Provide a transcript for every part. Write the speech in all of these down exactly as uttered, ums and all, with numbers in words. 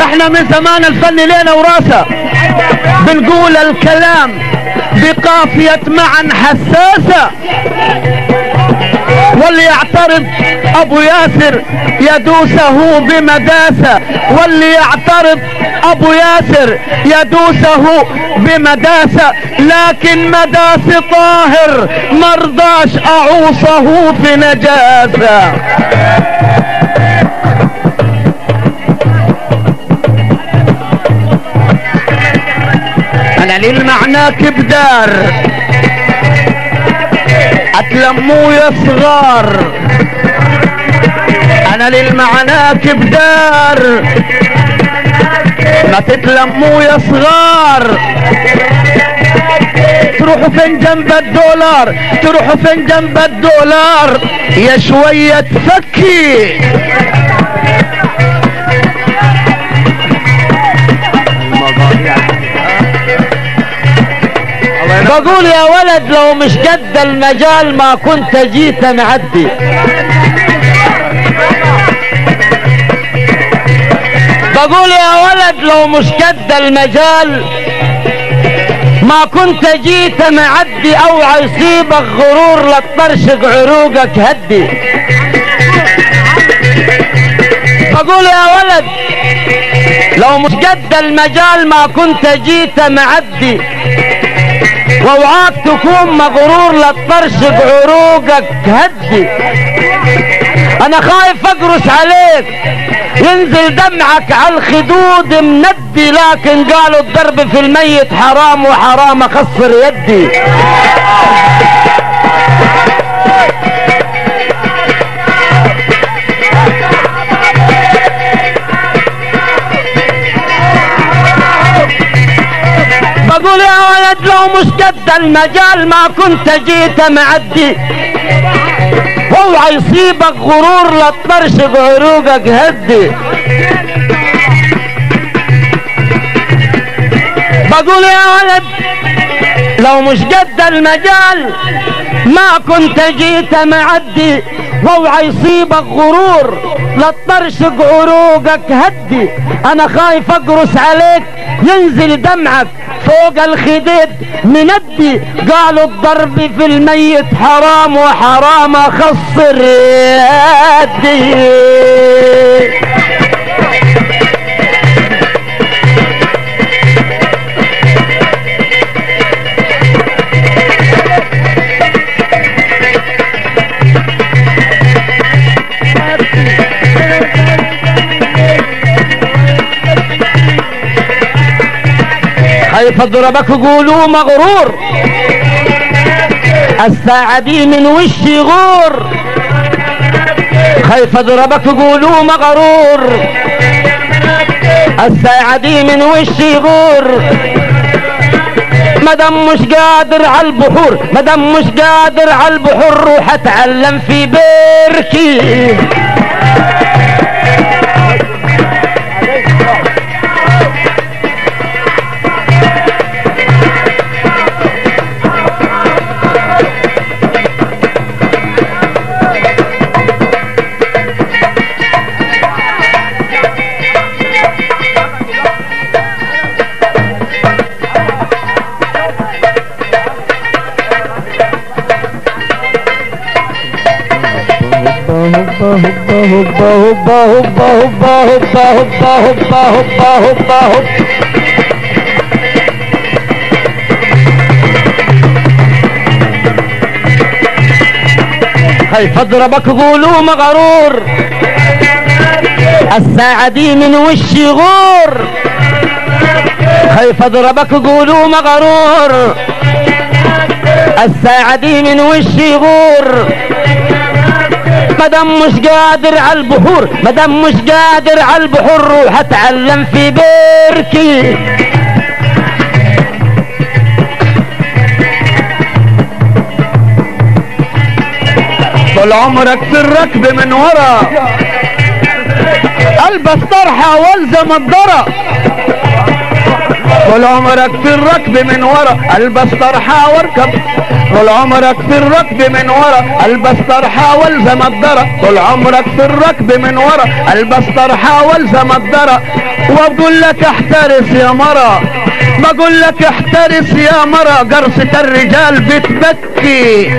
احنا من زمان الفن لينا وراسه، بنقول الكلام بقافية معا حساسة، واللي يعترض ابو ياسر يدوسه بمداسة، واللي يعترض ابو ياسر يدوسه بمداسة، لكن مداس طاهر مرضاش اعوصه في نجاسة. انا للمعناك بدار اتلموا يا صغار، انا للمعناك بدار ما تتلموا يا صغار. تروحوا فين جنب الدولار، تروحوا فين جنب الدولار يا شوية تفكي. بقول يا ولد لو مش قد المجال ما كنت جيت معدي. بقول يا ولد لو مش قد المجال ما كنت جيت معدي، اوعى يصيبك غرور لا تطرشق عروقك هدي. بقول يا ولد لو مش قد المجال ما كنت جيت معدي، واوعاك تكون مغرور لا تطرشق عروقك هدي. انا خايف اقرص عليك ينزل دمعك على الخدود مندي، لكن قالوا الضرب في الميت حرام وحرام اخسر يدي. بقول يا ولد لو مش قد المجال ما كنت جيت معدي، اوعى يصيبك غرور لا تطرشق عروقك هدي. بقول يا ولد لو مش قد المجال ما كنت جيت معدي، واوعى يصيبك غرور لا تطرشق عروقك هدي. انا خايف اقرص عليك ينزل دمعك فوق الخديد مندي، قالوا الضرب في الميت حرام وحرام اخسر يدي. خايف اضربك قولوا مغرور، الساعة دي من وشي غور. خايف اضربك قولوا مغرور، الساعة دي من وشي غور. مدام مش قادر على البحور، مدام مش قادر على البحور روح اتعلم في بيركي. هوبا هوبا هوبا هوبا هوبا هوبا هوبا هوبا هوبا هوبا. خايف اضربك قولوا مغرور، الساعة دي من وشي غور. خايف اضربك قولوا مغرور، الساعة دي من وشي غور. مدام مش قادر على البحور، مدام مش قادر على البحور روح اتعلم في بيركي. طول عمرك في الركب من ورا، البس طرحة والزم الضرة. طول عمرك في الركب من ورا البس طرحة واركب، طول عمرك في الركب من ورا البس طرحة والزم الدرة، طول عمرك في الركب من ورا البس طرحة والزم الدرة. واقول لك احترس يا مرة، ما اقول لك احترس يا مرة، قرصة الرجال بتبكي.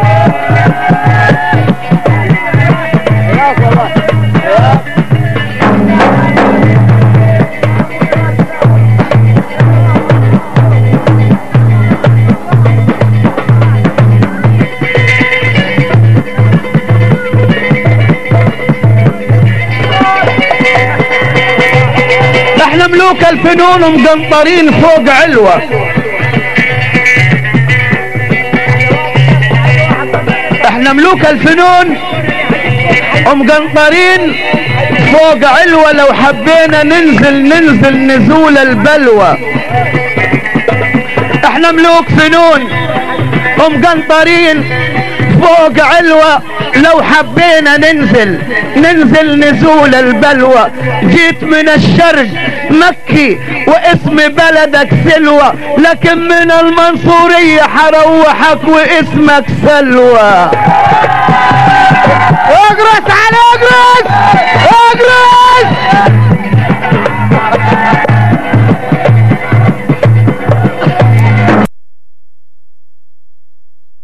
احنا ملوك الفنون ومقنطرين فوق علوة، احنا ملوك الفنون ومقنطرين فوق علوة، لو حبينا ننزل ننزل نزول البلوى. احنا ملوك فنون ومقنطرين فوق علوة، لو حبينا ننزل ننزل نزول البلوى. جيت من الشرق مكي واسم بلدك سلوى، لكن من المنصورية حروحك واسمك سلوى. اجرس على اجرس اجرس